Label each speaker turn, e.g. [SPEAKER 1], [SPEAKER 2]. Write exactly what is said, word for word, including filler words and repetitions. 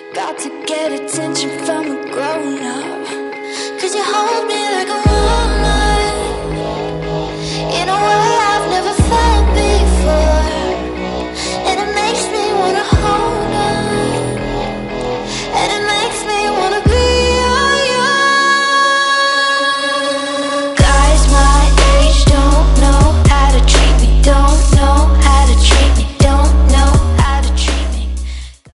[SPEAKER 1] Got to get attention from a grown up. Cause you hold me